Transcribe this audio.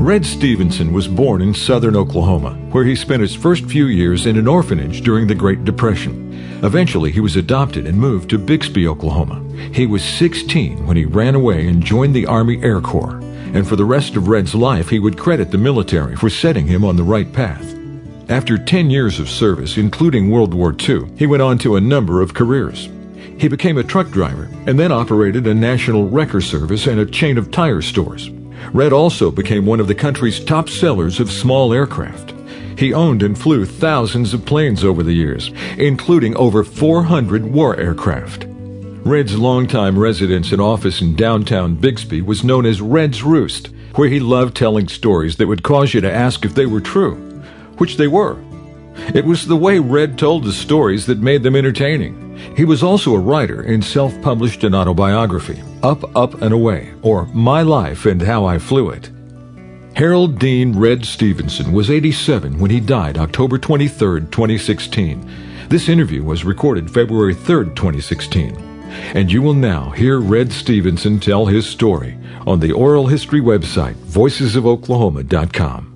Red Stevenson was born in southern Oklahoma, where he spent his first few years in an orphanage during the Great Depression. Eventually, he was adopted and moved to Bixby, Oklahoma. He was 16 when he ran away and joined the Army Air Corps, and for the rest of Red's life, he would credit the military for setting him on the right path. After 10 years of service, including World War II, he went on to a number of careers. He became a truck driver and then operated a national wrecker service and a chain of tire stores. Red also became one of the country's top sellers of small aircraft. He owned and flew thousands of planes over the years, including over 400 war aircraft. Red's longtime residence and office in downtown Bixby was known as Red's Roost, where he loved telling stories that would cause you to ask if they were true, which they were. It was the way Red told the stories that made them entertaining. He was also a writer and self-published an autobiography, Up, Up, and Away, or My Life and How I Flew It. Harold Dean Red Stevenson was 87 when he died October 23, 2016. This interview was recorded February 3, 2016. And you will now hear Red Stevenson tell his story on the oral history website, voicesofoklahoma.com.